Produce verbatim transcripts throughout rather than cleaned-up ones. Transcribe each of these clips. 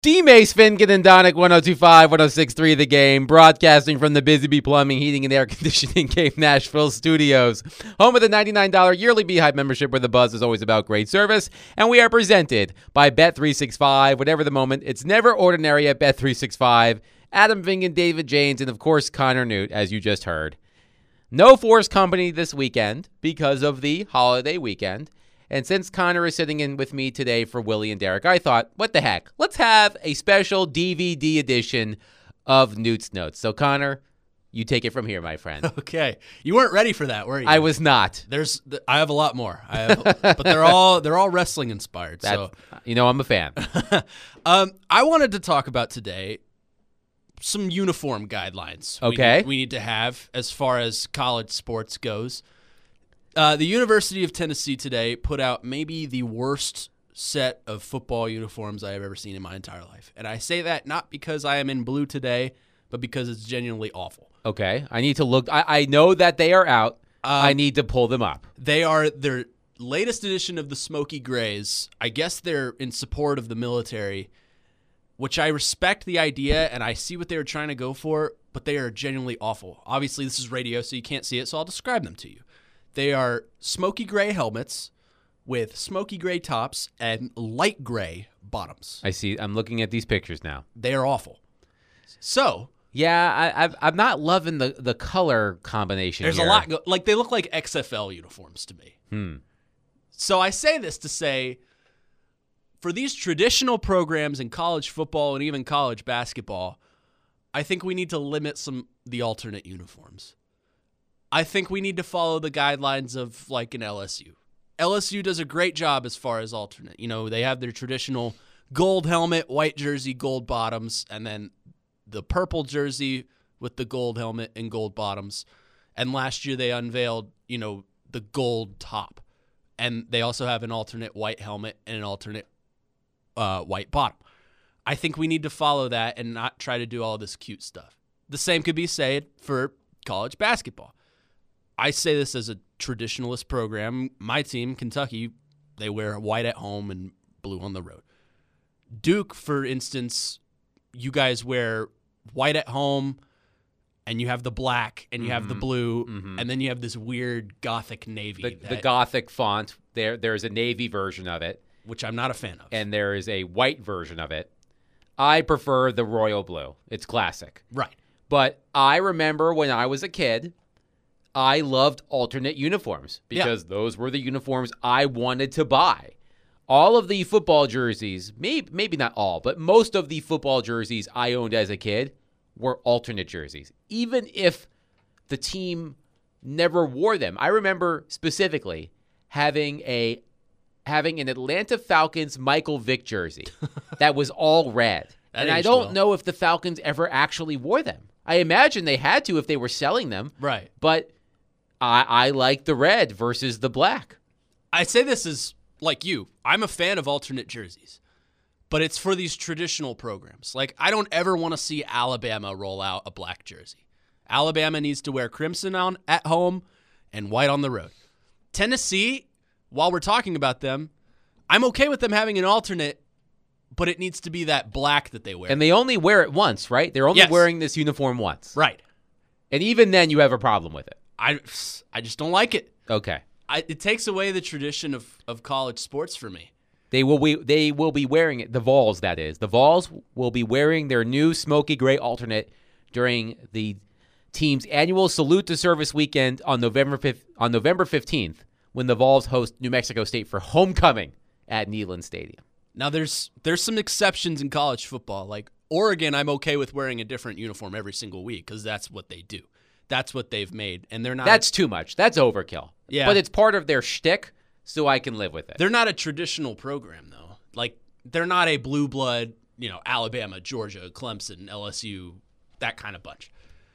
D-Mace, Finken, and Donick, one oh two point five, one oh six point three The Game, broadcasting from the Busy Bee Plumbing, Heating, and Air Conditioning Cape Nashville studios. Home of the ninety-nine dollars yearly Beehive membership where the buzz is always about great service. And we are presented by Bet three sixty-five. Whatever the moment, it's never ordinary at Bet three sixty-five. Adam Finken, David Janes, and of course Connor Newt, as you just heard. No Force Company this weekend because of the holiday weekend. And since Connor is sitting in with me today for Willie and Derek, I thought, what the heck? Let's have a special D V D edition of Newt's Notes. So, Connor, you take it from here, my friend. Okay. You weren't ready for that, were you? I was not. There's, I have a lot more. I have, but they're all they're all wrestling inspired. That's, so, you know, I'm a fan. um, I wanted to talk about today some uniform guidelines. Okay. We need, we need to have as far as college sports goes. Uh, the University of Tennessee today put out maybe the worst set of football uniforms I have ever seen in my entire life. And I say that not because I am in blue today, but because it's genuinely awful. Okay. I need to look. I, I know that they are out. Um, I need to pull them up. They are their latest edition of the Smoky Grays. I guess they're in support of the military, which I respect the idea, and I see what they were trying to go for, but they are genuinely awful. Obviously, this is radio, so you can't see it, so I'll describe them to you. They are smoky gray helmets with smoky gray tops and light gray bottoms. I see. I'm looking at these pictures now. They are awful. So yeah, I, I've, I'm not loving the, the color combination. There's here. a lot. Go- like they look like X F L uniforms to me. Hmm. So I say this to say, for these traditional programs in college football and even college basketball, I think we need to limit some the alternate uniforms. I think we need to follow the guidelines of like an L S U. L S U does a great job as far as alternate. You know, they have their traditional gold helmet, white jersey, gold bottoms, and then the purple jersey with the gold helmet and gold bottoms. And last year they unveiled, you know, the gold top. And they also have an alternate white helmet and an alternate uh, white bottom. I think we need to follow that and not try to do all this cute stuff. The same could be said for college basketball. I say this as a traditionalist program. My team, Kentucky, they wear white at home and blue on the road. Duke, for instance, you guys wear white at home, and you have the black, and you mm-hmm. have the blue, mm-hmm. and then you have this weird gothic navy. The, that, the gothic font. There, There's a navy version of it. Which I'm not a fan of. And there is a white version of it. I prefer the royal blue. It's classic. Right. But I remember when I was a kid, I loved alternate uniforms because yeah. those were the uniforms I wanted to buy. All of the football jerseys, maybe, maybe not all, but most of the football jerseys I owned as a kid were alternate jerseys, even if the team never wore them. I remember specifically having a having an Atlanta Falcons Michael Vick jersey that was all red. That and I don't well. know if the Falcons ever actually wore them. I imagine they had to if they were selling them. Right. But I, I like the red versus the black. I say this is like you. I'm a fan of alternate jerseys, but it's for these traditional programs. Like, I don't ever want to see Alabama roll out a black jersey. Alabama needs to wear crimson on at home and white on the road. Tennessee, while we're talking about them, I'm okay with them having an alternate, but it needs to be that black that they wear. And they only wear it once, right? They're only yes. wearing this uniform once. Right. And even then you have a problem with it. I, I just don't like it. Okay. I, it takes away the tradition of, of college sports for me. They will be they will be wearing it. The Vols, that is. The Vols will be wearing their new smoky gray alternate during the team's annual Salute to Service weekend on November fifth, on November fifteenth, when the Vols host New Mexico State for homecoming at Neyland Stadium. Now, there's there's some exceptions in college football. Like Oregon, I'm okay with wearing a different uniform every single week because that's what they do. That's what they've made, and they're not. That's too much. That's overkill. Yeah, but it's part of their shtick, so I can live with it. They're not a traditional program, though. Like they're not a blue blood, you know, Alabama, Georgia, Clemson, L S U, that kind of bunch.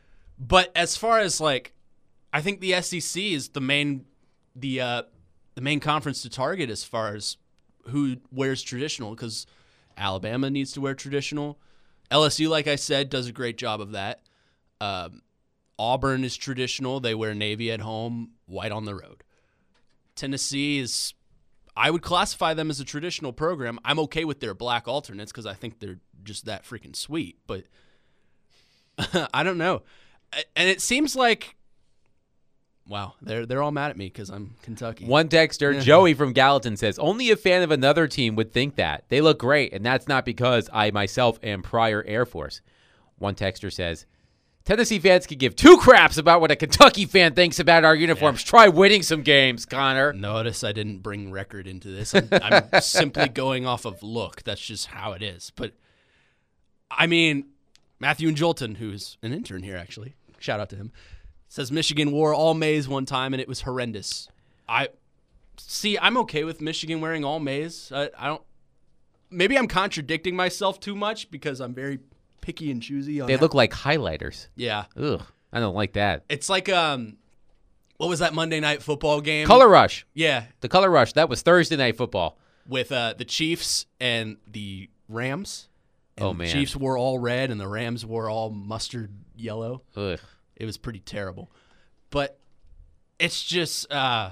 But as far as like, I think the S E C is the main, the uh, the main conference to target as far as who wears traditional, because Alabama needs to wear traditional. L S U, like I said, does a great job of that. Um, Auburn is traditional. They wear navy at home, white on the road. Tennessee is, I would classify them as a traditional program. I'm okay with their black alternates because I think they're just that freaking sweet. But I don't know. And it seems like, wow, they're they're all mad at me because I'm Kentucky. One texter, Joey from Gallatin, says, only a fan of another team would think that. They look great, and that's not because I myself am prior Air Force. One texter says, Tennessee fans can give two craps about what a Kentucky fan thinks about our uniforms. Yeah. Try winning some games, Connor. Notice I didn't bring record into this. I'm, I'm simply going off of look. That's just how it is. But, I mean, Matthew and Jolton, who's an intern here, actually, shout out to him, says Michigan wore all maize one time, and it was horrendous. I see, I'm okay with Michigan wearing all maize. I, I don't – maybe I'm contradicting myself too much because I'm very – picky and choosy on They that. look like highlighters. Yeah. Ugh, I don't like that. It's like, um, what was that Monday Night Football game? Color Rush. Yeah. The Color Rush. That was Thursday Night Football. With uh, the Chiefs and the Rams. And oh, man. The Chiefs were all red and the Rams were all mustard yellow. Ugh. It was pretty terrible. But it's just, uh,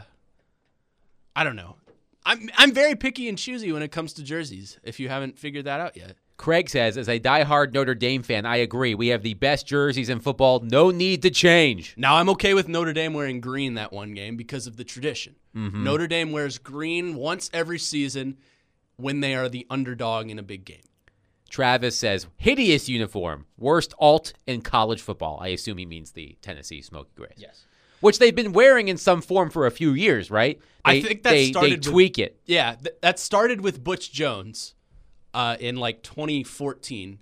I don't know. I'm I'm very picky and choosy when it comes to jerseys, if you haven't figured that out yet. Craig says, as a diehard Notre Dame fan, I agree. We have the best jerseys in football. No need to change. Now, I'm okay with Notre Dame wearing green that one game because of the tradition. Mm-hmm. Notre Dame wears green once every season when they are the underdog in a big game. Travis says, hideous uniform. Worst alt in college football. I assume he means the Tennessee Smoky Grays. Yes. Which they've been wearing in some form for a few years, right? They, I think that they, started They with, tweak it. Yeah, th- that started with Butch Jones. Uh, in like twenty fourteen,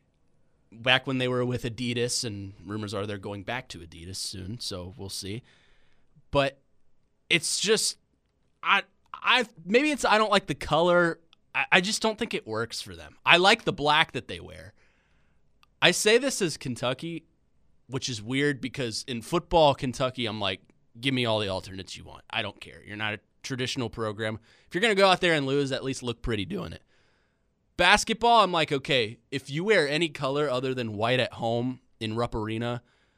back when they were with Adidas, and rumors are they're going back to Adidas soon, so we'll see. But it's just, I, I maybe it's I don't like the color. I, I just don't think it works for them. I like the black that they wear. I say this as Kentucky, which is weird because in football, Kentucky, I'm like, give me all the alternates you want. I don't care. You're not a traditional program. If you're gonna go out there and lose, at least look pretty doing it. Basketball, I'm like, okay, if you wear any color other than white at home in Rupp Arena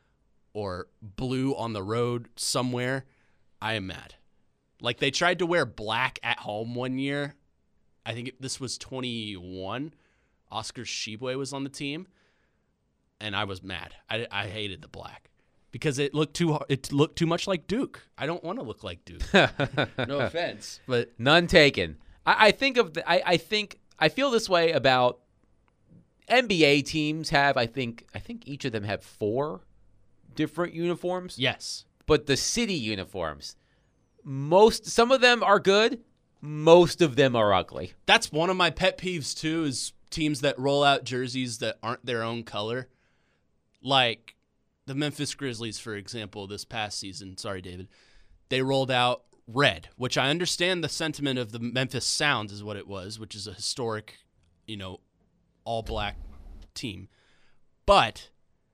or blue on the road somewhere, I am mad. Like, they tried to wear black at home one year. I think it, this was twenty-one. Oscar Tshiebwe was on the team, and I was mad. I, I hated the black because it looked too it looked too much like Duke. I don't want to look like Duke. No offense, but none taken. I, I think of the, I, I think. I feel this way about N B A teams have, I think, I think each of them have four different uniforms. Yes. But the city uniforms, most, some of them are good. Most of them are ugly. That's one of my pet peeves, too, is teams that roll out jerseys that aren't their own color. Like the Memphis Grizzlies, for example, this past season. Sorry, David. They rolled out red, which I understand the sentiment of the Memphis Sounds is what it was, which is a historic, you know, all-black team. But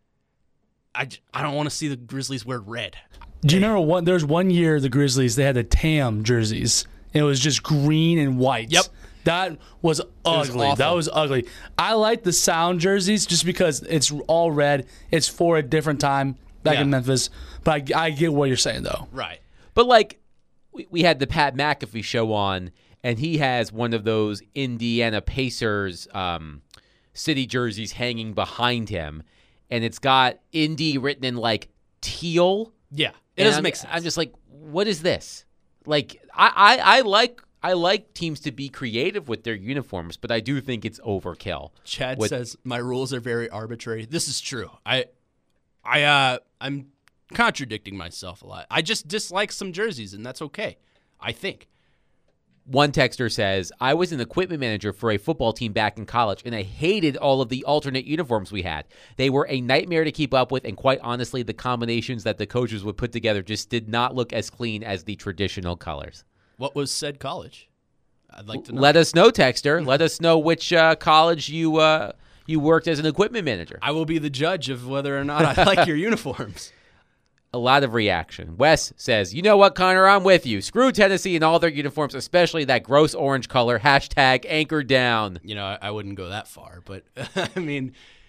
I, I don't want to see the Grizzlies wear red. Do you remember one? There was one year the Grizzlies, they had the Tam jerseys. It was just green and white. Yep. That was ugly. Was that was ugly. I like the Sound jerseys just because it's all red. It's for a different time back Yeah. in Memphis. But I, I get what you're saying, though. Right. But, like, we, we had the Pat McAfee show on, and he has one of those Indiana Pacers um, city jerseys hanging behind him, and it's got Indy written in, like, teal. Yeah. It And doesn't I'm, make sense. I'm just like, what is this? Like, I, I, I like I like teams to be creative with their uniforms, but I do think it's overkill. Chad With- says my rules are very arbitrary. This is true. I, I, uh, I'm contradicting myself a lot. I just dislike some jerseys, and that's okay. I think. One texter says, I was an equipment manager for a football team back in college, and I hated all of the alternate uniforms we had. They were a nightmare to keep up with, and quite honestly, the combinations that the coaches would put together just did not look as clean as the traditional colors. What was said college? I'd like to know. Let us know, texter. Let us know which uh, college you uh, you worked as an equipment manager. I will be the judge of whether or not I like your uniforms. A lot of reaction. Wes says, you know what, Connor, I'm with you. Screw Tennessee and all their uniforms, especially that gross orange color. Hashtag anchor down. You know, I, I wouldn't go that far, but I mean,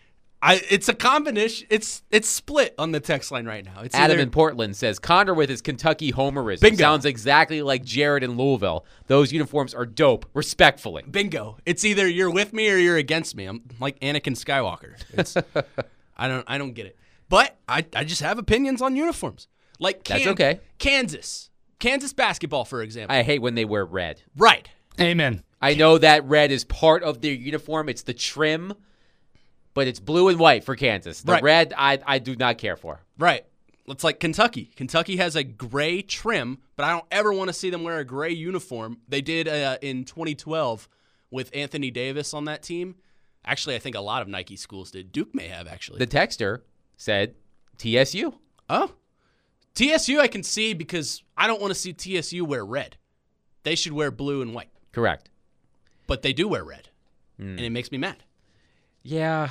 I it's a combination. It's it's split on the text line right now. It's Adam either, in Portland says, Condor with his Kentucky homerism Bingo. sounds exactly like Jared in Louisville. Those uniforms are dope, respectfully. bingo. It's either you're with me or you're against me. I'm like Anakin Skywalker. It's I don't I don't get it. But I, I just have opinions on uniforms. Like That's Kan- okay. Kansas. Kansas basketball, for example. I hate when they wear red. right. Amen. I know that red is part of their uniform. It's the trim, but it's blue and white for Kansas. The Right. red, I, I do not care for. Right. It's like Kentucky. Kentucky has a gray trim, but I don't ever want to see them wear a gray uniform. They did uh, in twenty twelve with Anthony Davis on that team. Actually, I think a lot of Nike schools did. Duke may have, actually. The texter said T S U. oh. T S U I can see because I don't want to see T S U wear red. They should wear blue and white. Correct. But they do wear red, Mm. and it makes me mad. Yeah.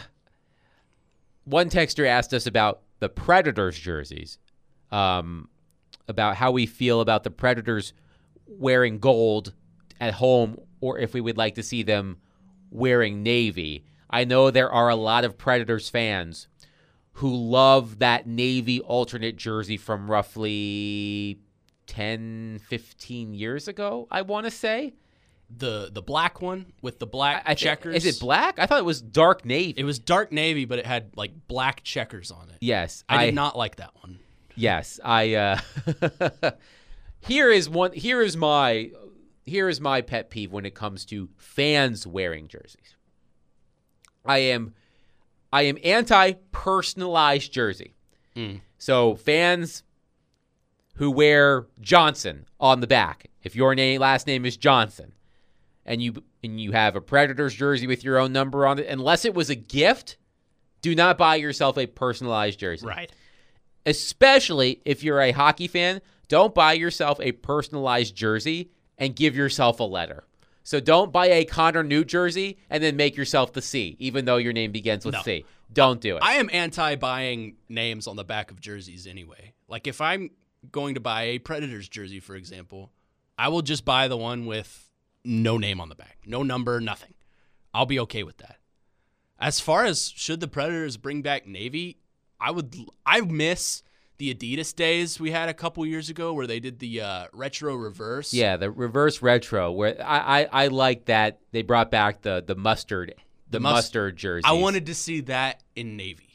One texter asked us about the Predators jerseys, um, about how we feel about the Predators wearing gold at home or if we would like to see them wearing navy. I know there are a lot of Predators fans who love that navy alternate jersey from roughly ten, fifteen years ago, I want to say. The the black one with the black I, I thi- checkers. Is it black? I thought it was dark navy. It was dark navy, but it had like black checkers on it. Yes. I did not like that one. Yes, I. Uh, here is one. Here is my. Here is my pet peeve when it comes to fans wearing jerseys. I am, I am anti-personalized jersey. Mm. So fans who wear Johnson on the back, if your name last name is Johnson, and you and you have a Predators jersey with your own number on it, unless it was a gift, do not buy yourself a personalized jersey. Right. Especially if you're a hockey fan, don't buy yourself a personalized jersey and give yourself a letter. So don't buy a Connor Newt jersey and then make yourself the C, even though your name begins with No. C. Don't do it. I am anti buying names on the back of jerseys anyway. Like if I'm going to buy a Predators jersey, for example, I will just buy the one with no name on the back, no number, nothing. I'll be okay with that. As far as should the Predators bring back navy, I would. I miss the Adidas days we had a couple years ago where they did the uh, retro reverse. Yeah, the reverse retro, where I, I, I like that they brought back the the mustard the, The mus- mustard jersey. I wanted to see that in navy.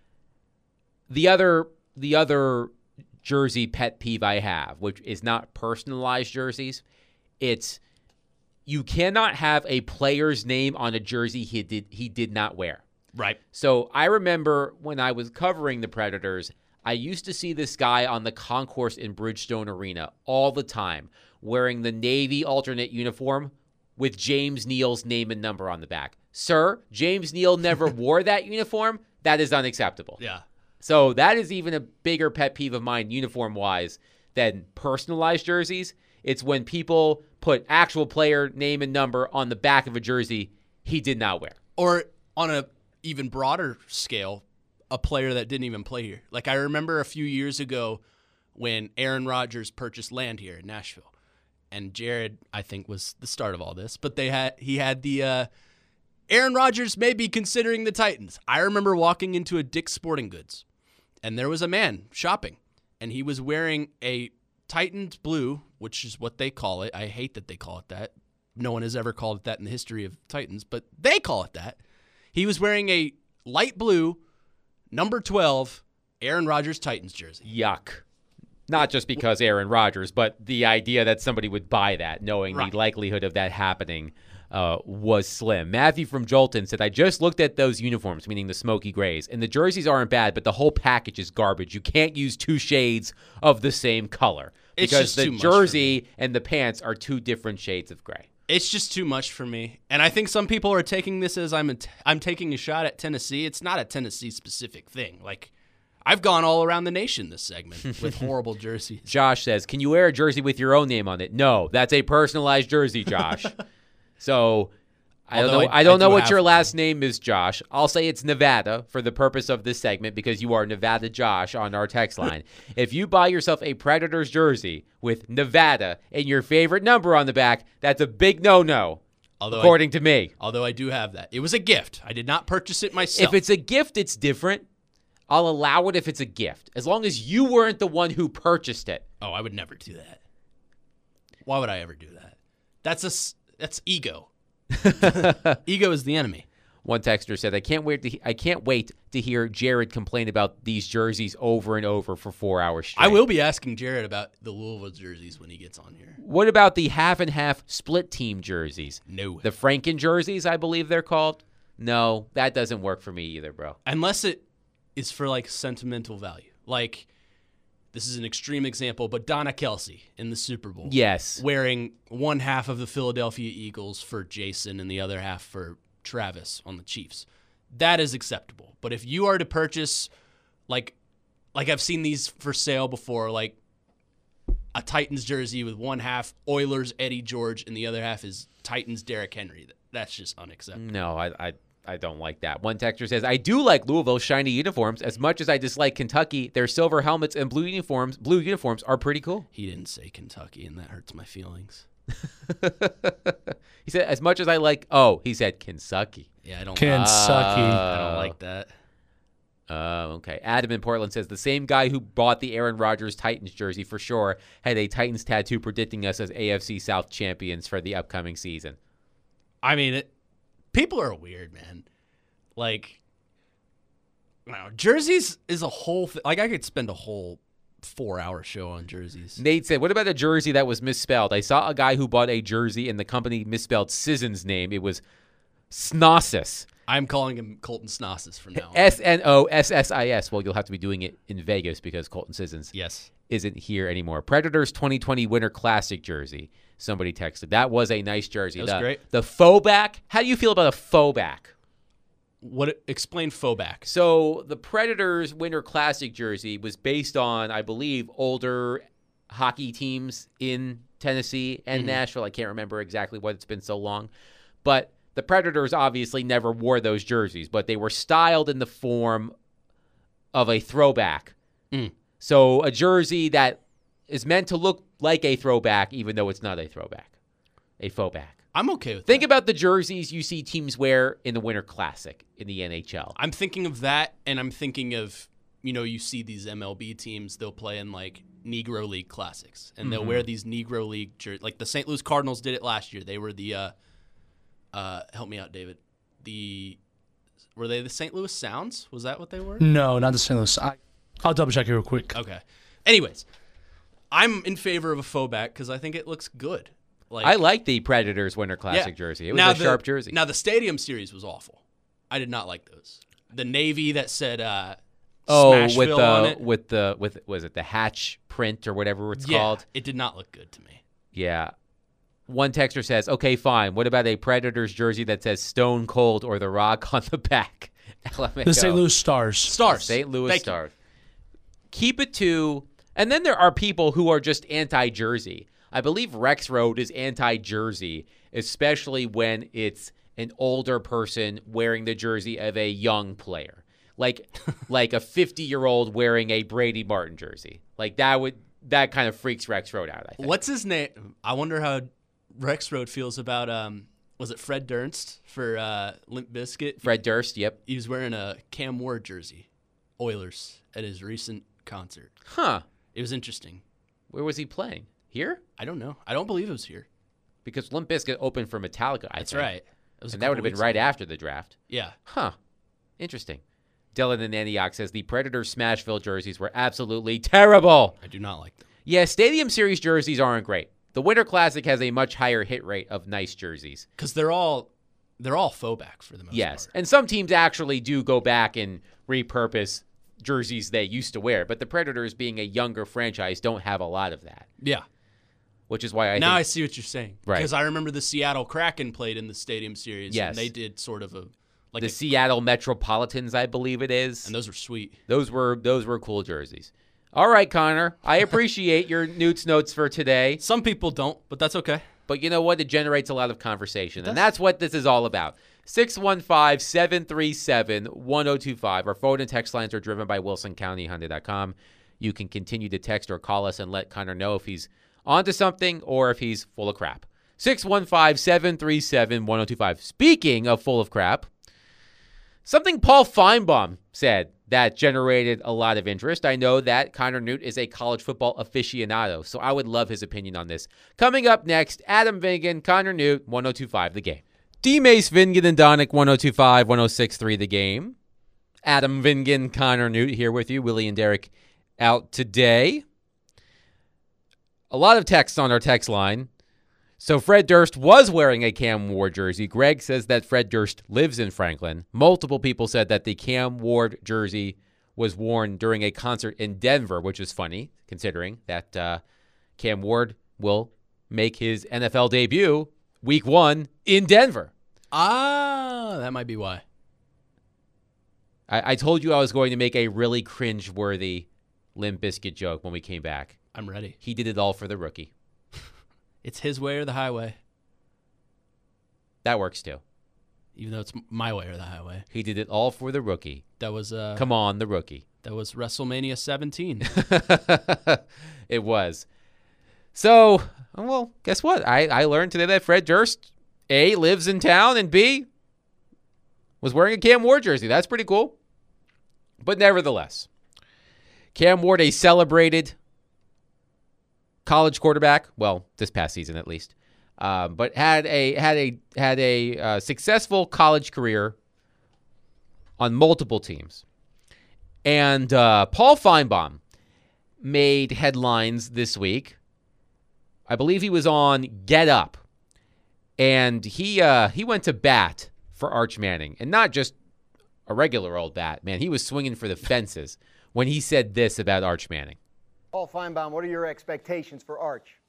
the other the other jersey pet peeve I have, which is not personalized jerseys. It's you cannot have a player's name on a jersey he did he did not wear. Right. So I remember when I was covering the Predators, I used to see this guy on the concourse in Bridgestone Arena all the time wearing the Navy alternate uniform with James Neal's name and number on the back. Sir, James Neal never wore that uniform. That is unacceptable. Yeah. So that is even a bigger pet peeve of mine uniform-wise than personalized jerseys. It's when people put actual player name and number on the back of a jersey he did not wear. Or on a even broader scale, a player that didn't even play here. Like I remember a few years ago when Aaron Rodgers purchased land here in Nashville. And Jared, I think, was the start of all this. But they had he had the uh, Aaron Rodgers may be considering the Titans. I remember walking into a Dick's Sporting Goods, and there was a man shopping, and he was wearing a Titans blue, which is what they call it. I hate that they call it that. No one has ever called it that in the history of Titans, but they call it that. He was wearing a light blue, number twelve, Aaron Rodgers Titans jersey. Yuck. Not just because Aaron Rodgers, but the idea that somebody would buy that, knowing Right. the likelihood of that happening uh, was slim. Matthew from Jolton said, I just looked at those uniforms, meaning the smoky grays, and the jerseys aren't bad, but the whole package is garbage. You can't use two shades of the same color. It's because just the too much for jersey and the pants are two different shades of gray. It's just too much for me. And I think some people are taking this as I'm a t- I'm taking a shot at Tennessee. It's not a Tennessee specific thing. Like I've gone all around the nation this segment with horrible jerseys. Josh says, can you wear a jersey with your own name on it? No, that's a personalized jersey, Josh. So I don't Although know. I- I, don't I know do what have your one. last name is, Josh. I'll say it's Nevada for the purpose of this segment because you are Nevada Josh on our text line. If you buy yourself a Predators jersey with Nevada and your favorite number on the back, that's a big no-no Although according I, to me. Although I do have that. It was a gift. I did not purchase it myself. If it's a gift, it's different. I'll allow it if it's a gift, as long as you weren't the one who purchased it. Oh, I would never do that. Why would I ever do that? That's a s- that's ego. Ego is the enemy. One texter said, "I can't wait to he- I can't wait to hear Jared complain about these jerseys over and over for four hours straight." I will be asking Jared about the Louisville jerseys when he gets on here. What about the half and half split team jerseys? No. The Franken jerseys, I believe they're called. No, that doesn't work for me either, bro. Unless it is for like sentimental value. Like, this is an extreme example, but Donna Kelsey in the Super Bowl. Yes. Wearing one half of the Philadelphia Eagles for Jason and the other half for Travis on the Chiefs. That is acceptable. But if you are to purchase, like, like I've seen these for sale before, like a Titans jersey with one half Oilers Eddie George and the other half is Titans Derrick Henry, that's just unacceptable. No, I, I I don't like that. One texter says, "I do like Louisville's shiny uniforms. As much as I dislike Kentucky, their silver helmets and blue uniforms, blue uniforms are pretty cool." He didn't say Kentucky, and that hurts my feelings. He said, "As much as I like," oh, he said Kentucky. Yeah, I don't. Kentucky. I don't like that. Uh, okay. Adam in Portland says, "The same guy who bought the Aaron Rodgers Titans jersey for sure had a Titans tattoo predicting us as A F C South champions for the upcoming season." I mean, it, people are weird, man. Like, wow, jerseys is a whole thing. Like, I could spend a whole four-hour show on jerseys. Nate said, "What about a jersey that was misspelled? I saw a guy who bought a jersey and the company misspelled Sisson's name. It was Snossis. I'm calling him Colton Snossis from now on. S N O S S I S. Well, you'll have to be doing it in Vegas because Colton Sissons Yes. isn't here anymore. Predators twenty twenty Winter Classic jersey. Somebody texted. That was a nice jersey. That was the, great. The faux back. How do you feel about a faux back? What? Explain faux back. So the Predators Winter Classic jersey was based on, I believe, older hockey teams in Tennessee and Mm-hmm. Nashville. I can't remember exactly what, it's been so long. But the Predators obviously never wore those jerseys, but they were styled in the form of a throwback. Mm. So a jersey that is meant to look like a throwback, even though it's not a throwback, a faux back. I'm okay with Think that. about the jerseys you see teams wear in the Winter Classic in the N H L. I'm thinking of that, and I'm thinking of, you know, you see these M L B teams, they'll play in, like, Negro League Classics, and they'll Mm-hmm. wear these Negro League jerseys. Like, the Saint Louis Cardinals did it last year. They were the, uh, uh, help me out, David. The, were they the Saint Louis Sounds? Was that what they were? No, not the Saint Louis. I, I'll double check here real quick. Okay. Anyways, I'm in favor of a faux back because I think it looks good. Like, I like the Predators Winter Classic yeah. jersey. It was Now a the- sharp jersey. Now, the Stadium Series was awful. I did not like those. The navy that said uh, oh, Smashville with on the it. with the with was it the Hatch print or whatever it's yeah, called? it did not look good to me. Yeah. One texter says, "Okay, fine. What about a Predators jersey that says Stone Cold or The Rock on the back?" The Saint Louis Stars. Stars. Saint Louis Thank you. Stars. Keep it to, and then there are people who are just anti-jersey. I believe Rex Road is anti-jersey, especially when it's an older person wearing the jersey of a young player, like like a fifty-year-old wearing a Brady Martin jersey. Like that would that kind of freaks Rex Road out. I think. What's his name? I wonder how Rex Road feels about, um, was it Fred Durst for uh, Limp Bizkit? Fred Durst. Yep. He was wearing a Cam Ward jersey, Oilers, at his recent concert. Huh. It was interesting. Where was he playing? Here? I don't know. I don't believe it was here. Because Limp Bizkit opened for Metallica. I That's think. right. It was a And that would have couple been weeks right ago. after the draft. Yeah. Huh. Interesting. Dylan in Antioch says the Predators Smashville jerseys were absolutely terrible. I do not like them. Yeah, Stadium Series jerseys aren't great. The Winter Classic has a much higher hit rate of nice jerseys. Because they're all they're all faux back for the most Yes. part. And some teams actually do go back and repurpose jerseys they used to wear. But the Predators, being a younger franchise, don't have a lot of that. Yeah. Which is why I now I think see what you're saying. Right. Because I remember the Seattle Kraken played in the Stadium Series. Yes. And they did sort of a like the a, Seattle Metropolitans, I believe it is. and those were sweet. Those were those were cool jerseys. All right, Connor. I appreciate your Newt's notes for today. Some people don't, but that's okay. But you know what? It generates a lot of conversation. And that's what this is all about. six one five, seven three seven, one zero two five. Our phone and text lines are driven by wilson county honda dot com. You can continue to text or call us and let Connor know if he's onto something or if he's full of crap. six one five, seven three seven, one oh two five. Speaking of full of crap, something Paul Feinbaum said that generated a lot of interest. I know that Connor Newt is a college football aficionado, so I would love his opinion on this. Coming up next, Adam Vingan, Connor Newt, one oh two five The Game. D. Mace, Vingan, and Donick, one oh two five, one oh six three The Game. Adam Vingan, Connor Newt here with you. Willie and Derek out today. A lot of text on our text line. So Fred Durst was wearing a Cam Ward jersey. Greg says that Fred Durst lives in Franklin. Multiple people said that the Cam Ward jersey was worn during a concert in Denver, which is funny considering that uh, Cam Ward will make his N F L debut week one in Denver. Ah, that might be why. I, I told you I was going to make a really cringe-worthy Limp Bizkit joke when we came back. I'm ready. He did it all for the rookie. It's his way or the highway. That works too. Even though it's my way or the highway. He did it all for the rookie. That was uh Come on, the rookie. That was WrestleMania seventeen. It was. So, well, guess what? I, I learned today that Fred Durst, A, lives in town, and B, was wearing a Cam Ward jersey. That's pretty cool. But nevertheless, Cam Ward, a celebrated college quarterback, well, this past season at least, um, but had a had a had a uh, successful college career on multiple teams. And uh, Paul Feinbaum made headlines this week. I believe he was on Get Up, and he uh, he went to bat for Arch Manning, and not just a regular old bat, man. He was swinging for the fences when he said this about Arch Manning. Paul Feinbaum, what are your expectations for Arch?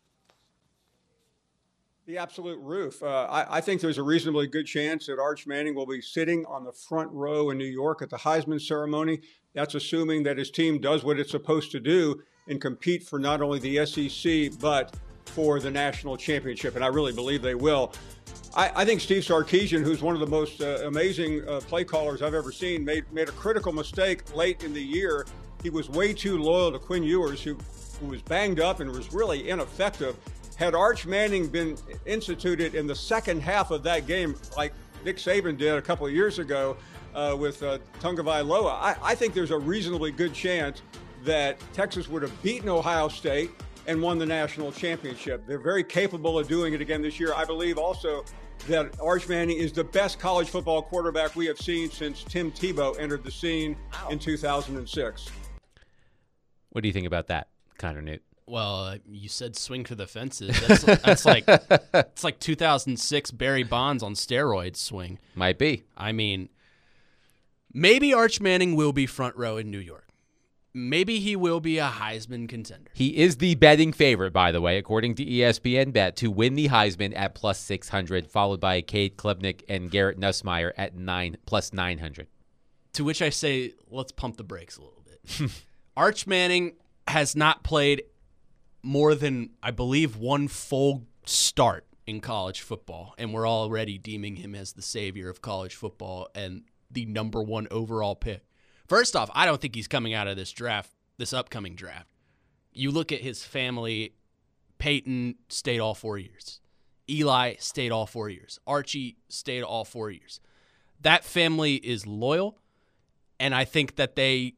The absolute roof. Uh, I, I think there's a reasonably good chance that Arch Manning will be sitting on the front row in New York at the Heisman ceremony. That's assuming that his team does what it's supposed to do and compete for not only the S E C, but for the national championship. And I really believe they will. I, I think Steve Sarkisian, who's one of the most uh, amazing uh, play callers I've ever seen, made, made a critical mistake late in the year. He was way too loyal to Quinn Ewers, who, who was banged up and was really ineffective. Had Arch Manning been instituted in the second half of that game, like Nick Saban did a couple of years ago uh, with uh, Tagovailoa, I, I think there's a reasonably good chance that Texas would have beaten Ohio State and won the national championship. They're very capable of doing it again this year. I believe also that Arch Manning is the best college football quarterback we have seen since Tim Tebow entered the scene wow. in two thousand six. What do you think about that, Connor Newt? Well, uh, you said swing for the fences. That's, that's like it's like two thousand six Barry Bonds on steroids swing. Might be. I mean, maybe Arch Manning will be front row in New York. Maybe he will be a Heisman contender. He is the betting favorite, by the way, according to E S P N Bet, to win the Heisman at plus six hundred, followed by Cade Klubnik and Garrett Nussmeier at nine plus nine hundred. To which I say, let's pump the brakes a little bit. Arch Manning has not played more than, I believe, one full start in college football, and we're already deeming him as the savior of college football and the number one overall pick. First off, I don't think he's coming out of this draft, this upcoming draft. You look at his family, Peyton stayed all four years. Eli stayed all four years. Archie stayed all four years. That family is loyal, and I think that they,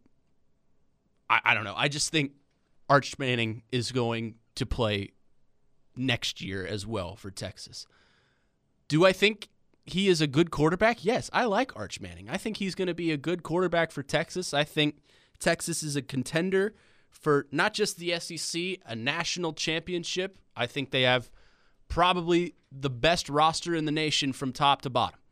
I, I don't know, I just think Arch Manning is going to play next year as well for Texas. Do I think he is a good quarterback? Yes, I like Arch Manning. I think he's going to be a good quarterback for Texas. I think Texas is a contender for not just the S E C, a national championship. I think they have probably the best roster in the nation from top to bottom.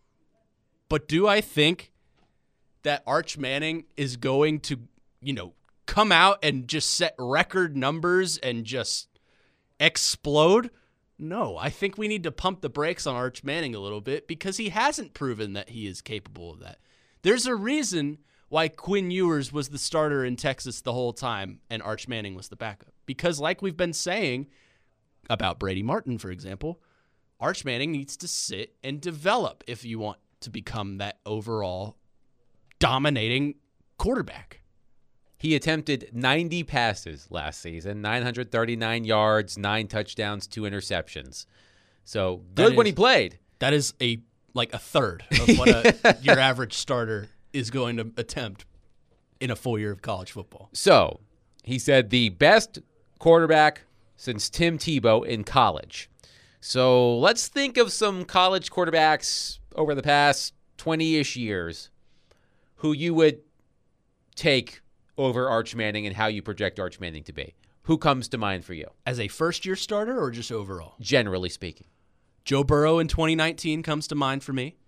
But do I think that Arch Manning is going to, you know, come out and just set record numbers and just explode? No, I think we need to pump the brakes on Arch Manning a little bit because he hasn't proven that he is capable of that. There's a reason why Quinn Ewers was the starter in Texas the whole time and Arch Manning was the backup. Because like we've been saying about Brady Martin, for example, Arch Manning needs to sit and develop if you want to become that overall dominating quarterback. He attempted ninety passes last season, nine hundred thirty-nine yards, nine touchdowns, two interceptions. So That good when is- he played. That is a like a third of what a, your average starter is going to attempt in a full year of college football. So he said the best quarterback since Tim Tebow in college. So let's think of some college quarterbacks over the past twenty-ish years who you would take over Arch Manning and how you project Arch Manning to be. Who comes to mind for you, As a first-year starter or just overall? generally speaking? Joe Burrow in twenty nineteen comes to mind for me.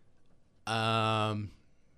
Um,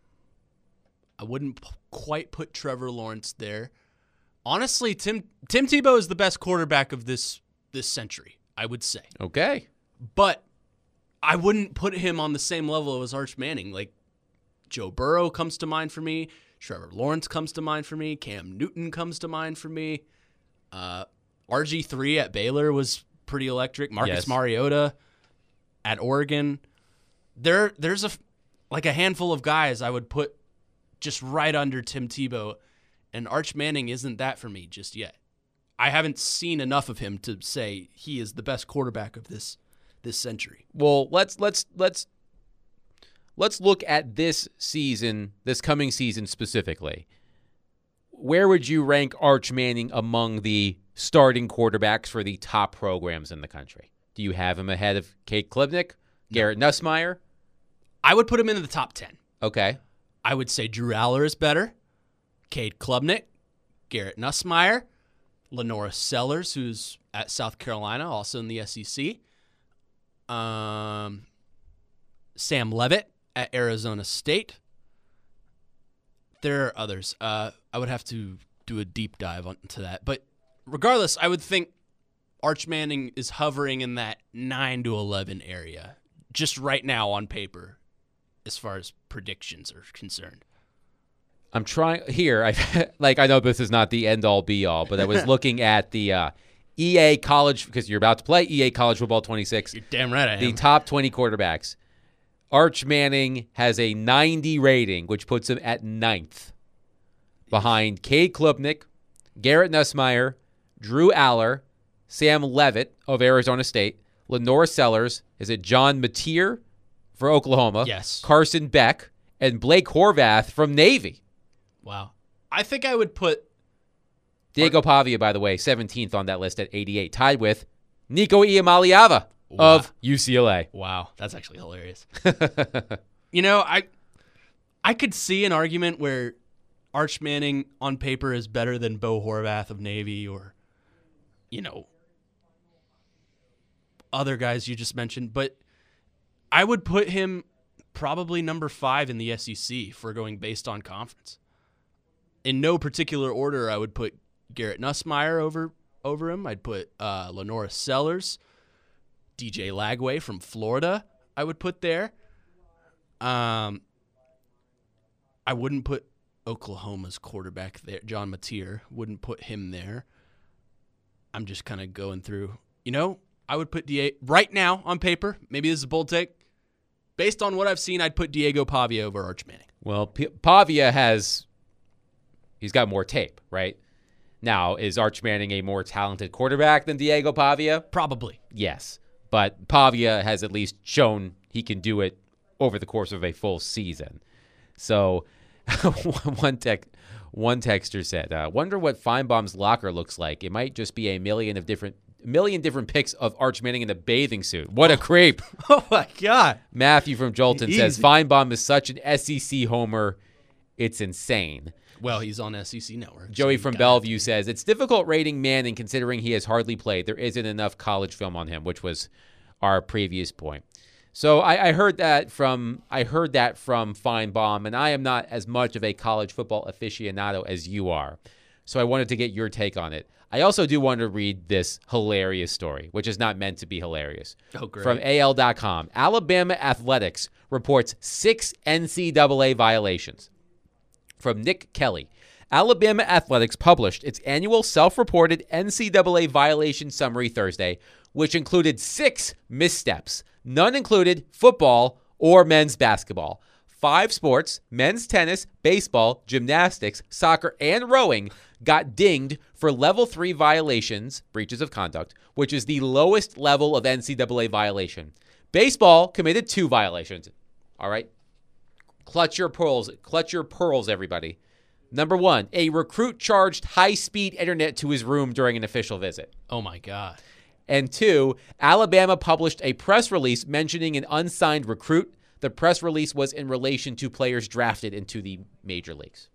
I wouldn't p- quite put Trevor Lawrence there. Honestly, Tim Tim Tebow is the best quarterback of this this century, I would say. Okay. But I wouldn't put him on the same level as Arch Manning. Like, Joe Burrow comes to mind for me. Trevor Lawrence comes to mind for me. Cam Newton comes to mind for me. Uh, R G three at Baylor was pretty electric. Marcus Yes. Mariota at Oregon. There, there's a like a handful of guys I would put just right under Tim Tebow, and Arch Manning isn't that for me just yet. I haven't seen enough of him to say he is the best quarterback of this this century. Well, let's let's let's let's look at this season, this coming season specifically. Where would you rank Arch Manning among the starting quarterbacks for the top programs in the country? Do you have him ahead of Cade Klubnik, Garrett Nussmeier? I would put him in the top ten. Okay. I would say Drew Aller is better, Cade Klubnik, Garrett Nussmeier, Lenora Sellers, who's at South Carolina, also in the S E C, um, Sam Levitt at Arizona State. There are others. Uh, I would have to do a deep dive onto that. But regardless, I would think Arch Manning is hovering in that nine to eleven area, just right now on paper, as far as predictions are concerned. I'm trying here. I like. I know this is not the end all be all, but I was looking at the uh, E A College because you're about to play E A College Football twenty-six. You're damn right I am. The top twenty quarterbacks. Arch Manning has a ninety rating, which puts him at ninth, behind Cade Klubnik, Garrett Nussmeier, Drew Aller, Sam Levitt of Arizona State, Lenora Sellers. Is it John Mateer for Oklahoma? Yes. Carson Beck and Blake Horvath from Navy. Wow. I think I would put Diego Pavia, by the way, seventeenth on that list at eighty-eight, tied with Nico Iamaleava of U C L A. Wow, that's actually hilarious. You know, I I could see an argument where Arch Manning on paper is better than Bo Horvath of Navy or, you know, other guys you just mentioned, but I would put him probably number five in the S E C if we're going based on conference. In no particular order, I would put Garrett Nussmeier over over him. I'd put uh, Lenora Sellers, D J Lagway from Florida, I would put there. Um, I wouldn't put Oklahoma's quarterback there, John Mateer. Wouldn't put him there. I'm just kind of going through. You know, I would put D A right now on paper. Maybe this is a bold take. Based on what I've seen, I'd put Diego Pavia over Arch Manning. Well, P- Pavia has he's got more tape, right? Now, is Arch Manning a more talented quarterback than Diego Pavia? Probably. Yes, but Pavia has at least shown he can do it over the course of a full season. So, one tech, one texter said, uh, "Wonder what Feinbaum's locker looks like. It might just be a million of different, million different pics of Arch Manning in a bathing suit. What a creep!" Oh my God. Matthew from Jolton says, Easy. "Feinbaum is such an S E C homer, it's insane." Well, he's on S E C Network. so Joey you from gotta- Bellevue says, "It's difficult rating Manning considering he has hardly played. There isn't enough college film on him," which was our previous point. So I, I heard that from I heard that from Feinbaum, and I am not as much of a college football aficionado as you are. So I wanted to get your take on it. I also do want to read this hilarious story, which is not meant to be hilarious. Oh, great. From A L dot com. Alabama Athletics reports six N C double A violations. From Nick Kelly. Alabama Athletics published its annual self-reported N C double A violation summary Thursday, which included six missteps. None included football or men's basketball. five sports, men's tennis, baseball, gymnastics, soccer, and rowing, got dinged for level three violations, breaches of conduct, which is the lowest level of N C double A violation. Baseball committed two violations. All right? Clutch your pearls. Clutch your pearls, everybody. Number one, a recruit charged high-speed internet to his room during an official visit. Oh, my God. And two, Alabama published a press release mentioning an unsigned recruit. The press release was in relation to players drafted into the major leagues.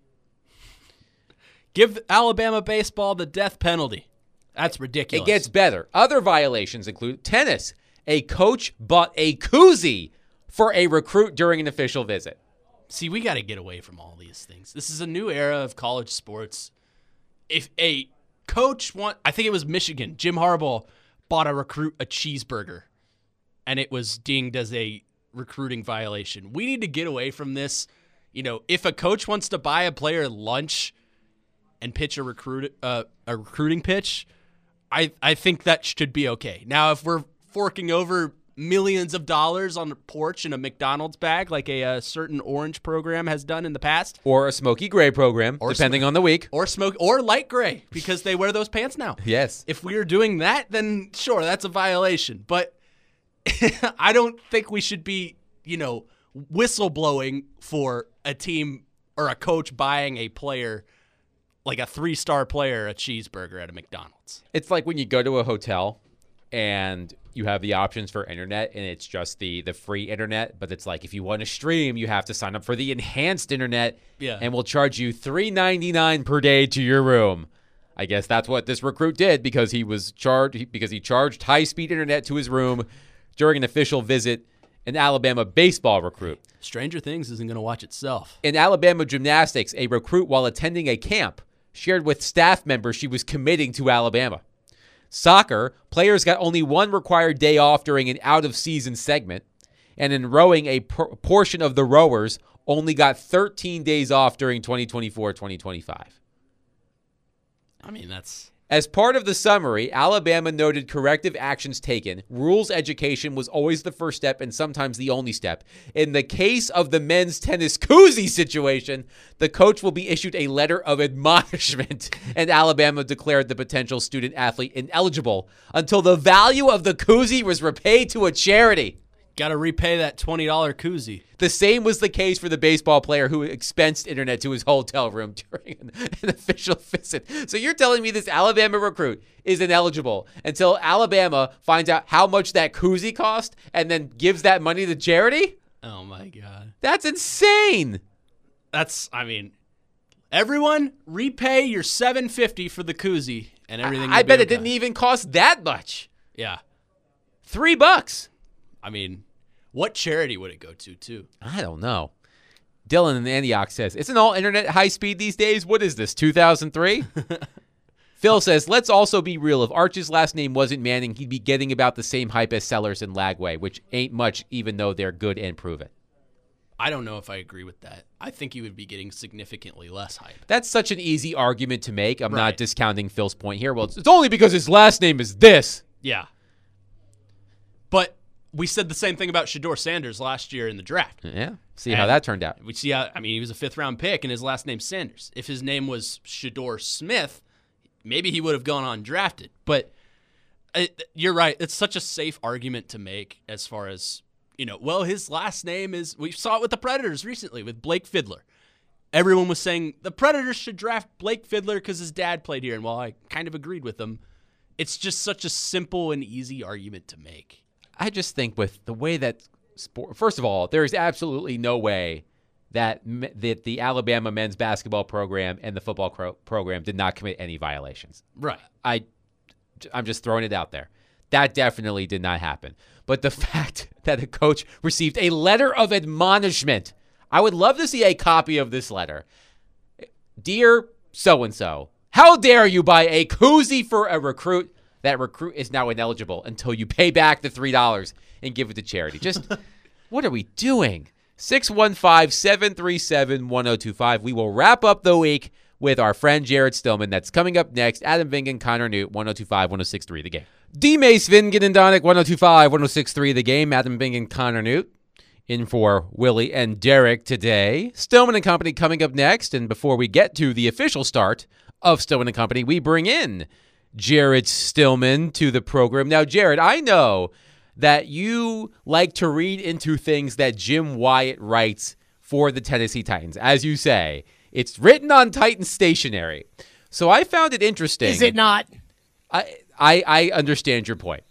Give Alabama baseball the death penalty. That's ridiculous. It gets better. Other violations include tennis. A coach bought a koozie for a recruit during an official visit. See, we got to get away from all these things. This is a new era of college sports. If a coach want, I think it was Michigan, Jim Harbaugh bought a recruit a cheeseburger, and it was dinged as a recruiting violation. We need to get away from this. You know, if a coach wants to buy a player lunch and pitch a recruit uh, a recruiting pitch, I I think that should be okay. Now, if we're forking over millions of dollars on the porch in a McDonald's bag like a, a certain orange program has done in the past, Or a smoky gray program, Or depending sm- on the week. or smoke or light gray because they wear those pants now. Yes. If we are doing that, then sure, that's a violation. But I don't think we should be, you know, whistleblowing for a team or a coach buying a player, like a three-star player, a cheeseburger at a McDonald's. It's like when you go to a hotel and you have the options for internet and it's just the the free internet, but it's like if you want to stream, you have to sign up for the enhanced internet. Yeah. And we'll charge you three ninety-nine per day to your room. I guess that's what this recruit did because he was charged because he charged high-speed internet to his room during an official visit. An Alabama baseball recruit. Stranger Things isn't going to watch itself. In Alabama gymnastics, a recruit, while attending a camp, shared with staff members she was committing to Alabama. Soccer, players got only one required day off during an out-of-season segment. And in rowing, a por- portion of the rowers only got thirteen days off during twenty twenty-four twenty twenty-five. I mean, that's... As part of the summary, Alabama noted corrective actions taken. Rules education was always the first step and sometimes the only step. In the case of the men's tennis koozie situation, the coach will be issued a letter of admonishment, and Alabama declared the potential student athlete ineligible until the value of the koozie was repaid to a charity. Got to repay that twenty dollars koozie. The same was the case for the baseball player who expensed internet to his hotel room during an, an official visit. So you're telling me this Alabama recruit is ineligible until Alabama finds out how much that koozie cost and then gives that money to charity? Oh, my God. That's insane. That's, I mean, everyone repay your seven fifty for the koozie and everything. I, I will be bet it okay. didn't even cost that much. Yeah. Three bucks. I mean, what charity would it go to, too? I don't know. Dylan in Antioch says, isn't all internet high speed these days? What is this, two thousand three? Phil says, let's also be real. If Arch's last name wasn't Manning, he'd be getting about the same hype as Sellers and Lagway, which ain't much even though they're good and proven. I don't know if I agree with that. I think he would be getting significantly less hype. That's such an easy argument to make. I'm Right. not discounting Phil's point here. Well, it's, it's only because his last name is this. Yeah. But we said the same thing about Shedeur Sanders last year in the draft. Yeah. See how And that turned out. We see how, I mean, he was a fifth round pick and his last name's Sanders. If his name was Shedeur Smith, maybe he would have gone undrafted. But uh, you're right. It's such a safe argument to make as far as, you know, well, his last name is, we saw it with the Predators recently with Blake Fiddler. Everyone was saying the Predators should draft Blake Fiddler because his dad played here. And while I kind of agreed with them, it's just such a simple and easy argument to make. I just think with the way that sport, first of all, there is absolutely no way that me, that the Alabama men's basketball program and the football cro- program did not commit any violations. Right. I, I'm just throwing it out there. That definitely did not happen. But the fact that a coach received a letter of admonishment, I would love to see a copy of this letter. Dear so-and-so, how dare you buy a koozie for a recruit? That recruit is now ineligible until you pay back the three dollars and give it to charity. Just, what are we doing? six one five, seven three seven, one oh two five. We will wrap up the week with our friend Jared Stillman. That's coming up next. Adam Vingan, Connor Newt, one oh two five, one oh six three, The Game. D. Mace, Vingan, and Donick, one oh two five, one oh six three, The Game. Adam Vingan, Connor Newt in for Willie and Derek today. Stillman and Company coming up next. And before we get to the official start of Stillman and Company, we bring in Jared Stillman to the program. Now, Jared, I know that you like to read into things that Jim Wyatt writes for the Tennessee Titans. As you say, it's written on Titan stationery. So I found it interesting. Is it not? I, I, I understand your point.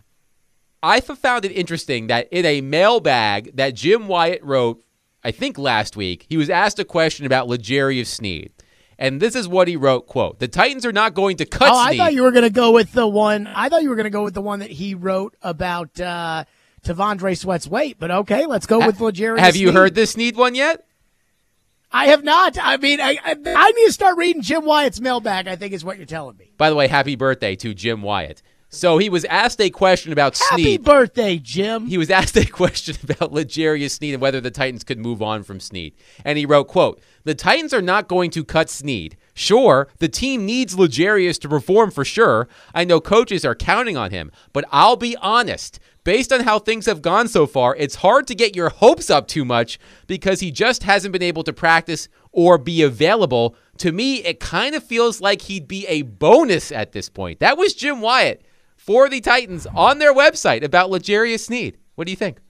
I found it interesting that in a mailbag that Jim Wyatt wrote, I think last week, he was asked a question about L'Jarius Sneed. And this is what he wrote, quote, "The Titans are not going to cut Oh, I Sneed." thought you were going to go with the one. I thought you were going to go with the one that he wrote about uh, Tavondre Sweat's weight. But okay, let's go with L'Jarius Have you Sneed. heard this Sneed one yet? I have not. I mean, I, I I need to start reading Jim Wyatt's mailbag, I think is what you're telling me. By the way, happy birthday to Jim Wyatt. So he was asked a question about Happy Sneed. birthday, Jim. He was asked a question about L'Jarius Sneed and whether the Titans could move on from Sneed. And he wrote, quote, "The Titans are not going to cut Sneed. Sure, the team needs L'Jarius to perform for sure. I know coaches are counting on him. But I'll be honest. Based on how things have gone so far, it's hard to get your hopes up too much because he just hasn't been able to practice or be available. To me, it kind of feels like he'd be a bonus at this point." That was Jim Wyatt for the Titans on their website about L'Jarius Sneed. What do you think?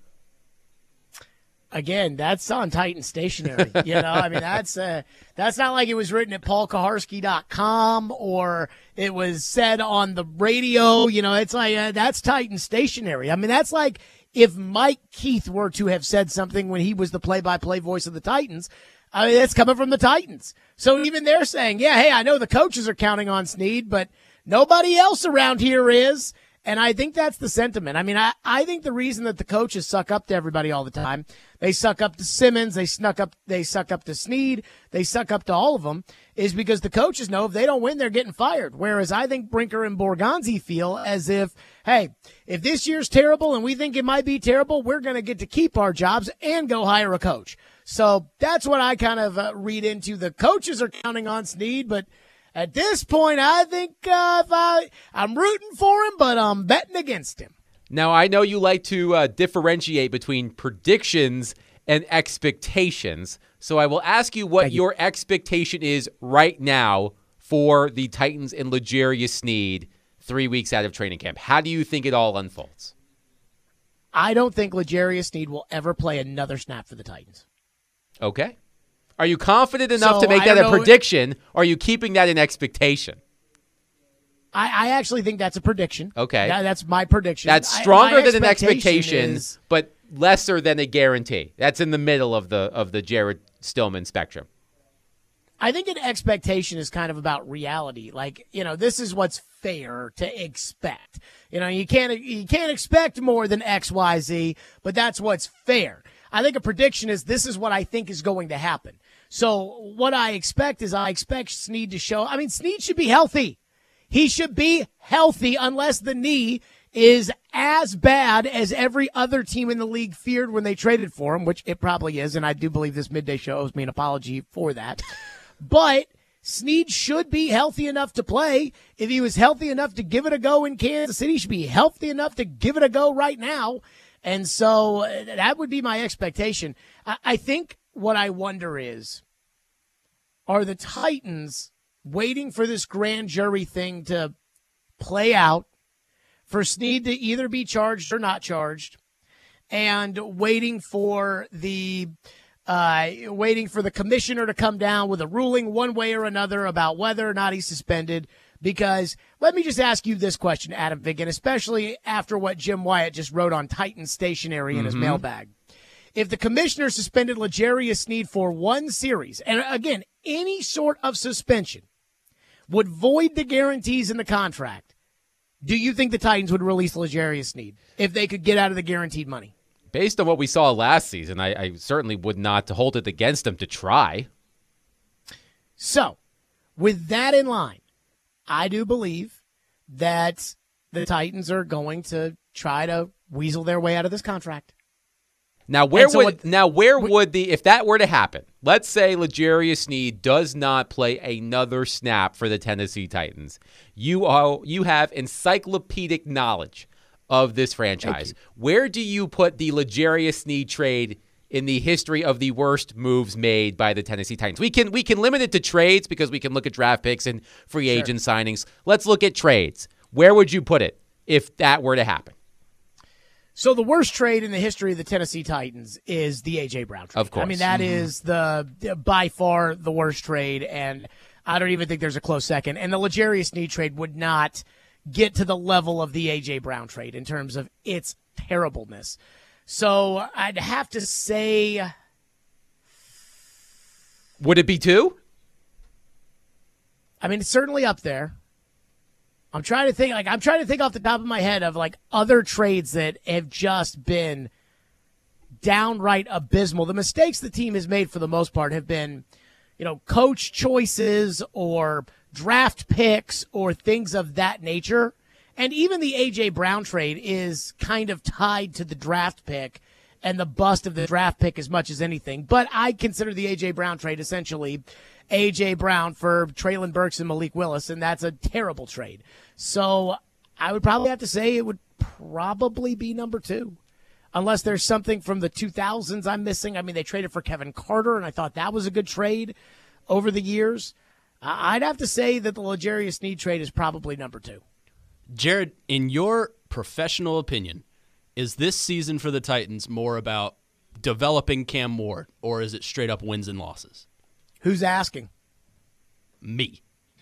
Again, that's on Titan stationery. You know, I mean, that's uh, that's not like it was written at paul kaharski dot com or it was said on the radio. You know, it's like uh, that's Titan stationery. I mean, that's like if Mike Keith were to have said something when he was the play-by-play voice of the Titans. I mean, it's coming from the Titans. So even they're saying, yeah, hey, I know the coaches are counting on Sneed, but nobody else around here is. And I think that's the sentiment. I mean, I, I think the reason that the coaches suck up to everybody all the time, they suck up to Simmons, they snuck up, they suck up to Sneed, they suck up to all of them, is because the coaches know if they don't win, they're getting fired. Whereas I think Brinker and Borgonzi feel as if, hey, if this year's terrible and we think it might be terrible, we're going to get to keep our jobs and go hire a coach. So that's what I kind of uh, read into. The coaches are counting on Sneed, but at this point, I think uh, if I, I'm rooting for him, but I'm betting against him. Now, I know you like to uh, differentiate between predictions and expectations, so I will ask you what Thank you. your expectation is right now for the Titans and L'Jarius Sneed three weeks out of training camp. How do you think it all unfolds? I don't think L'Jarius Sneed will ever play another snap for the Titans. Okay. Are you confident enough So, to make I that a don't know- prediction, or are you keeping that an expectation? I, I actually think that's a prediction. Okay. That- that's my prediction. That's I- stronger my than an expectation, is- but lesser than a guarantee. That's in the middle of the of the Jared Stillman spectrum. I think an expectation is kind of about reality. Like, you know, this is what's fair to expect. You know, you can't you can't expect more than X, Y, Z, but that's what's fair. I think a prediction is this is what I think is going to happen. So what I expect is I expect Sneed to show. I mean, Sneed should be healthy. He should be healthy unless the knee is as bad as every other team in the league feared when they traded for him, which it probably is. And I do believe this midday show owes me an apology for that. But Sneed should be healthy enough to play. If he was healthy enough to give it a go in Kansas City, he should be healthy enough to give it a go right now. And so uh, that would be my expectation. I, I think what I wonder is, are the Titans waiting for this grand jury thing to play out, for Sneed to either be charged or not charged, and waiting for the uh, waiting for the commissioner to come down with a ruling one way or another about whether or not he's suspended? Because let me just ask you this question, Adam Vigan, especially after what Jim Wyatt just wrote on Titan stationery in his mailbag. If the commissioner suspended L'Jarius Sneed for one series, and again, any sort of suspension would void the guarantees in the contract, do you think the Titans would release L'Jarius Sneed if they could get out of the guaranteed money? Based on what we saw last season, I, I certainly would not hold it against them to try. So, with that in line, I do believe that the Titans are going to try to weasel their way out of this contract. Now, where And so would what- now where would the if that were to happen? Let's say L'Jarius Sneed does not play another snap for the Tennessee Titans. You are you have encyclopedic knowledge of this franchise. Where do you put the L'Jarius Sneed trade in the history of the worst moves made by the Tennessee Titans? We can we can limit it to trades because we can look at draft picks and free Sure. agent signings. Let's look at trades. Where would you put it if that were to happen? So the worst trade in the history of the Tennessee Titans is the A J. Brown trade. Of course. I mean, that is the by far the worst trade, and I don't even think there's a close second. And the L'Jarius Sneed trade would not get to the level of the A J. Brown trade in terms of its terribleness. So I'd have to say, Would it be two? I mean, it's certainly up there. I'm trying to think, like, I'm trying to think off the top of my head of, like, other trades that have just been downright abysmal. The mistakes the team has made for the most part have been, you know, coach choices or draft picks or things of that nature. And even the A J. Brown trade is kind of tied to the draft pick and the bust of the draft pick as much as anything. But I consider the A J. Brown trade essentially A J. Brown for Traylon Burks and Malik Willis, and that's a terrible trade. So I would probably have to say it would probably be number two, unless there's something from the two thousands I'm missing. I mean, they traded for Kevin Carter, and I thought that was a good trade over the years. I'd have to say that the L'Jarius Sneed trade is probably number two. Jared, in your professional opinion, is this season for the Titans more about developing Cam Ward, or is it straight up wins and losses? Who's asking? Me.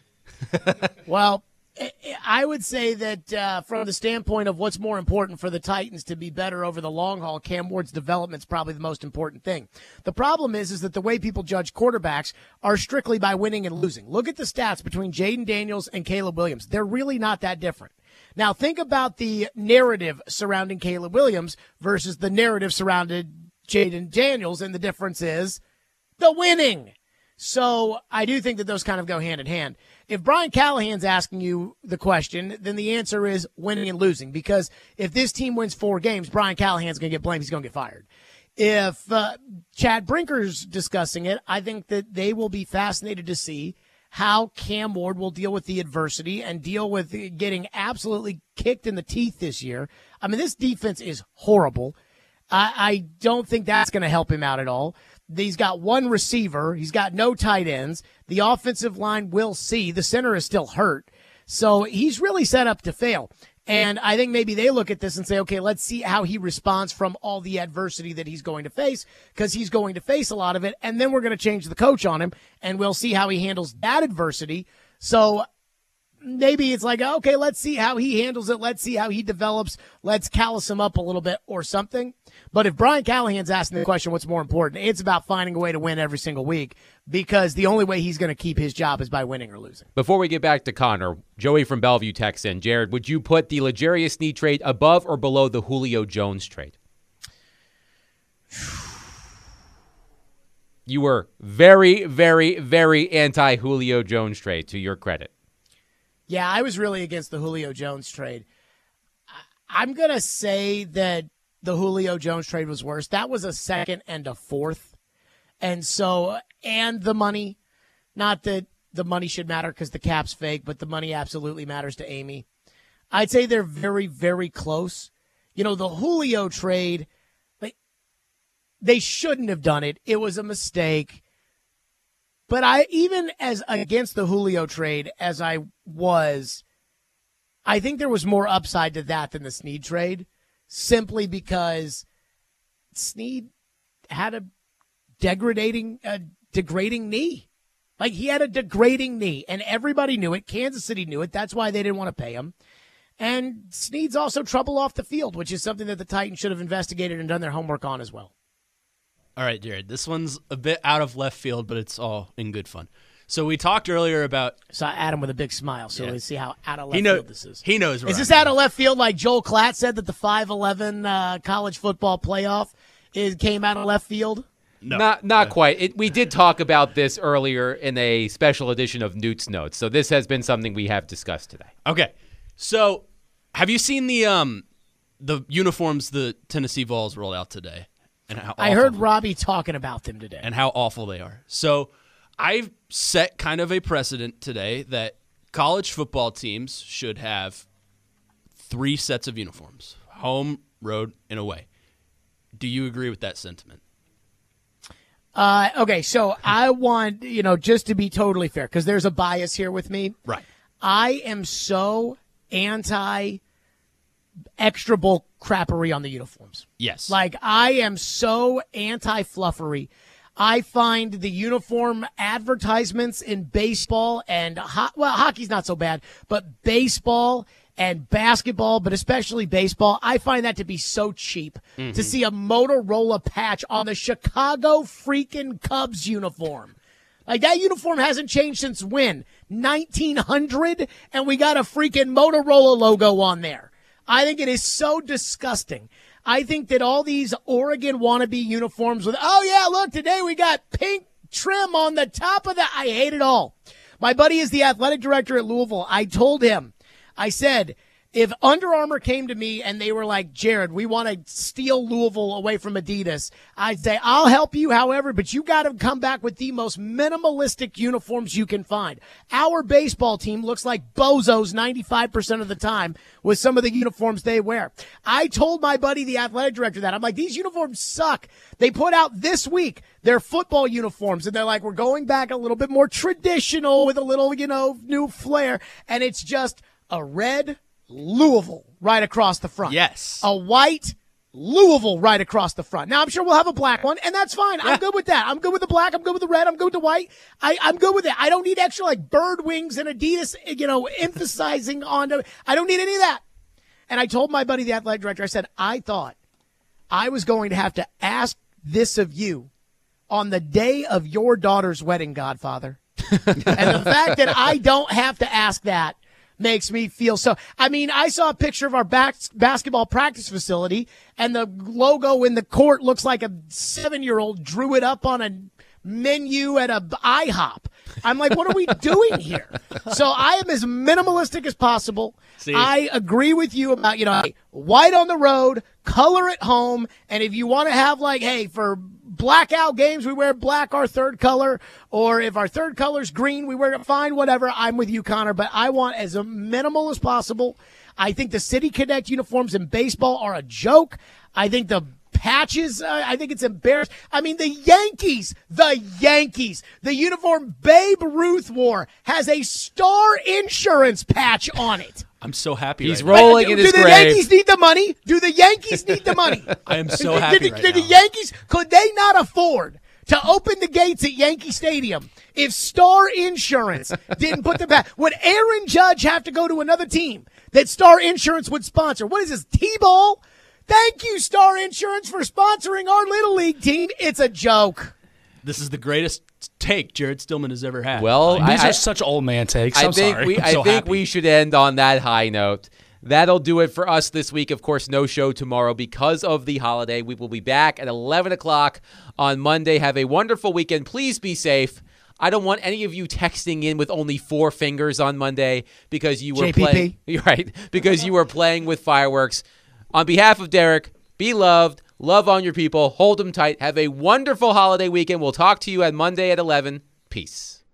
Well, I would say that uh, from the standpoint of what's more important for the Titans to be better over the long haul, Cam Ward's development is probably the most important thing. The problem is, is that the way people judge quarterbacks are strictly by winning and losing. Look at the stats between Jaden Daniels and Caleb Williams. They're really not that different. Now, think about the narrative surrounding Caleb Williams versus the narrative surrounding Jaden Daniels, and the difference is the winning. So I do think that those kind of go hand in hand. If Brian Callahan's asking you the question, then the answer is winning and losing, because if this team wins four games, Brian Callahan's going to get blamed. He's going to get fired. If uh, Chad Brinker's discussing it, I think that they will be fascinated to see how Cam Ward will deal with the adversity and deal with getting absolutely kicked in the teeth this year. I mean, this defense is horrible. I, I don't think that's going to help him out at all. He's got one receiver. He's got no tight ends. The offensive line will see. The center is still hurt. So he's really set up to fail. And I think maybe they look at this and say, okay, let's see how he responds from all the adversity that he's going to face, because he's going to face a lot of it. And then we're going to change the coach on him, and we'll see how he handles that adversity. So maybe it's like, okay, let's see how he handles it. Let's see how he develops. Let's callous him up a little bit or something. But if Brian Callahan's asking the question, what's more important, it's about finding a way to win every single week, because the only way he's going to keep his job is by winning or losing. Before we get back to Connor, Joey from Bellevue texts in. Jared, would you put the L'Jarius Sneed trade above or below the Julio Jones trade? You were very, very, very anti-Julio Jones trade, to your credit. Yeah, I was really against the Julio Jones trade. I'm going to say that the Julio Jones trade was worse. That was a second and a fourth. And so, and the money, not that the money should matter because the cap's fake, but the money absolutely matters to Amy. I'd say they're very, very close. You know, the Julio trade, like, they shouldn't have done it. It was a mistake. But I, even as against the Julio trade as I was, I think there was more upside to that than the Sneed trade, simply because Sneed had a degrading, uh, degrading knee. Like, he had a degrading knee, and everybody knew it. Kansas City knew it. That's why they didn't want to pay him. And Sneed's also trouble off the field, which is something that the Titans should have investigated and done their homework on as well. All right, Jared, this one's a bit out of left field, but it's all in good fun. So we talked earlier about... So Adam with a big smile, so yeah. Let's see how out of left he know, field this is. He knows where Is this I'm out of left field like Joel Klatt said that the five eleven uh, college football playoff is, came out of left field? No. Not not uh, quite. It, we did talk about this earlier in a special edition of Newt's Notes, so this has been something we have discussed today. Okay. So have you seen the um the uniforms the Tennessee Vols rolled out today? And how I heard Robbie talking about them today. And how awful they are. So I've set kind of a precedent today that college football teams should have three sets of uniforms: home, road, and away. Do you agree with that sentiment? Uh, okay, so I want, you know, just to be totally fair, because there's a bias here with me. Right. I am so anti extra bulk crappery on the uniforms. Yes. Like, I am so anti fluffery. I find the uniform advertisements in baseball and, ho- well, hockey's not so bad, but baseball and basketball, but especially baseball, I find that to be so cheap. Mm-hmm. To see a Motorola patch on the Chicago freaking Cubs uniform. Like, that uniform hasn't changed since when? nineteen hundred? And we got a freaking Motorola logo on there. I think it is so disgusting. I think that all these Oregon wannabe uniforms with, oh, yeah, look, today we got pink trim on the top of the, I hate it all. My buddy is the athletic director at Louisville. I told him, I said, if Under Armour came to me and they were like, Jared, we want to steal Louisville away from Adidas, I'd say, I'll help you, however, but you got to come back with the most minimalistic uniforms you can find. Our baseball team looks like bozos ninety-five percent of the time with some of the uniforms they wear. I told my buddy, the athletic director, that. I'm like, these uniforms suck. They put out this week their football uniforms, and they're like, we're going back a little bit more traditional with a little, you know, new flair, and it's just a red Louisville right across the front. Yes. A white Louisville right across the front. Now, I'm sure we'll have a black one, and that's fine. Yeah. I'm good with that. I'm good with the black. I'm good with the red. I'm good with the white. I, I'm good with it. I don't need extra, like, bird wings and Adidas, you know, emphasizing on the, I don't need any of that. And I told my buddy, the athletic director, I said, I thought I was going to have to ask this of you on the day of your daughter's wedding, Godfather. And the fact that I don't have to ask that makes me feel so. I mean, I saw a picture of our back, basketball practice facility, and the logo in the court looks like a seven-year-old drew it up on a menu at a IHOP. I'm like, what are we doing here? So I am as minimalistic as possible. See? I agree with you about, you know, white on the road, color at home, and if you want to have, like, hey, for blackout games, we wear black, our third color, or if our third color's green, we wear it fine, whatever. I'm with you, Connor, but I want as minimal as possible. I think the City Connect uniforms in baseball are a joke. I think the patches, uh, I think it's embarrassing. I mean, the Yankees, the Yankees, the uniform Babe Ruth wore has a Star Insurance patch on it. I'm so happy. He's right rolling now. in his Do the grave. Yankees need the money? Do the Yankees need the money? I am so did, happy did, right did now. the Yankees, could they not afford to open the gates at Yankee Stadium if Star Insurance didn't put the back? Would Aaron Judge have to go to another team that Star Insurance would sponsor? What is this, T-ball? Thank you, Star Insurance, for sponsoring our Little League team. It's a joke. This is the greatest take Jared Stillman has ever had. Well, These I, are I, such old man takes. I I'm think sorry. we I'm I so think happy. we should end on that high note. That'll do it for us this week. Of course, no show tomorrow because of the holiday. We will be back at eleven o'clock on Monday. Have a wonderful weekend. Please be safe. I don't want any of you texting in with only four fingers on Monday because you were J P P. playing. You're right, because you were playing with fireworks. On behalf of Derek, be loved. Love on your people. Hold them tight. Have a wonderful holiday weekend. We'll talk to you on Monday at eleven. Peace.